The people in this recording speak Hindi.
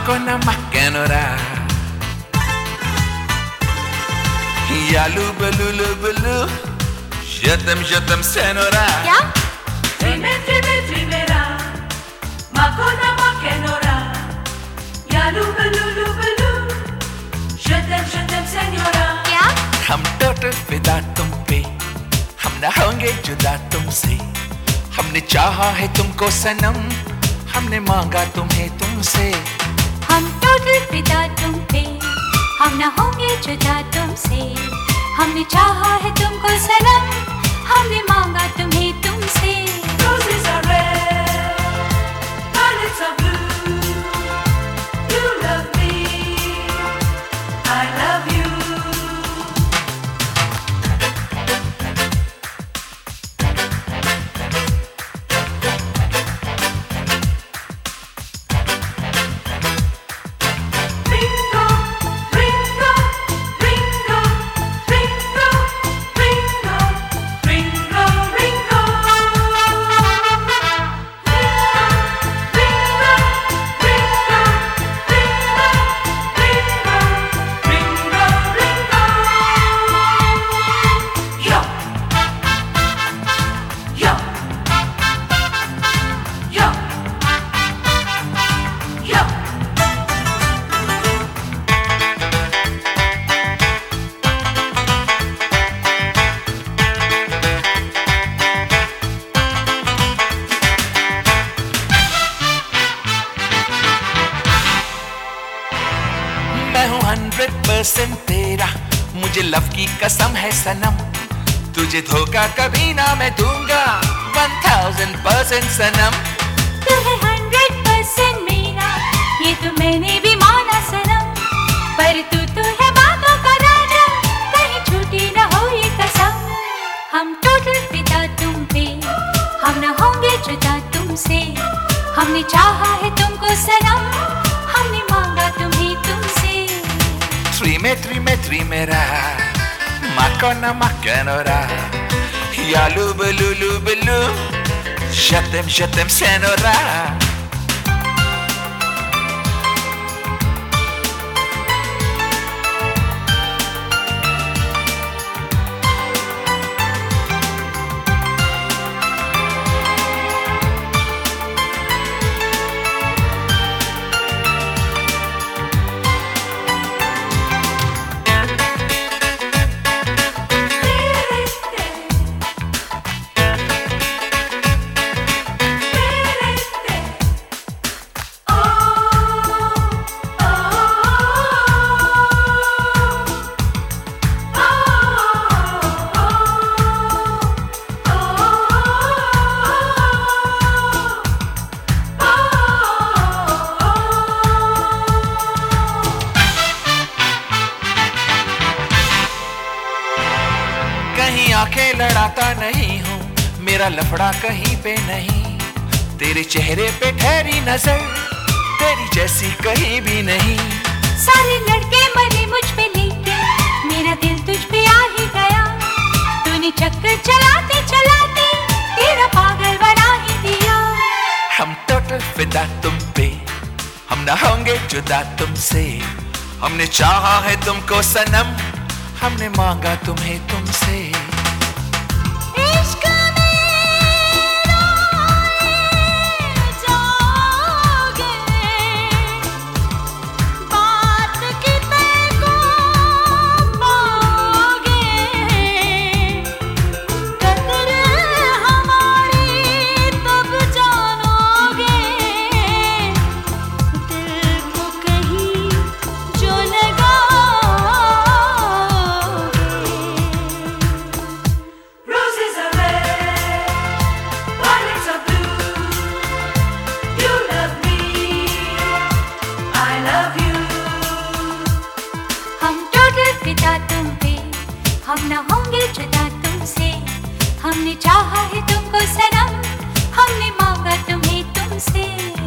Makona makenora Yalu balulu balu Jatam senora क्या? Trimera Makona makenora Yalu balulu balu Jatam senora क्या? हम टोटल फिदा तुम पे हम न होंगे जुदा तुमसे हमने चाहा है तुमको सनम हमने मांगा तुम्हें तुमसे हम टोटल फिदा तुम पे हम न होंगे जुदा तुमसे हमने चाहा है तुमको सनम हमने मांगा तुम्हें तुमसे Roses are red Violets are blue You love me I love you Ringo, Ringo, Ringo, Ringo, Ringo, Ringo, Ringo. Ringo, Ringo, Yo, yo, yo, yo. मैं हूँ 100% तेरा मुझे लव की कसम है सनम तुझे धोखा कभी ना मैं दूंगा 1000% सनम तू है 100% मेरा ये तो मैंने भी माना सनम पर तू तो है बातों का राजा कहीं छूटी ना हो ये कसम हम टोटल फिदा तुम पे हम न होंगे जुदा तुमसे हमने चाहा है तुमको सनम हमने मांगा तुम्हें तुमसे Trimera Makona makenora Yalu balulu balu Jatam senora कहीं आंखें लड़ाता नहीं हूँ मेरा लफड़ा कहीं पे नहीं तेरे चेहरे पे ठहरी नजर तेरी जैसी कहीं भी नहीं सारे लड़के मरे मुझ पे लेके मेरा दिल तुझ पे आ ही गया तूने चक्कर चलाते चलाते तेरा पागल बना ही दिया हम टोटल फिदा तुम पे हम न होंगे जुदा तुमसे हमने चाहा है तुमको सनम हमने मांगा तुम्हें तुमसे इश्क मेरा जागे बात की तेको पाओगे कदर हमारी तब जानोगे दिल को कहीं जो लगा Roses are red, violets are blue. You love me, I love you. हम टोटल फिदा तुम पे हम न होंगे जुदा तुमसे हमने चाहा है तुमको सनम हमने मांगा तुम्हें तुमसे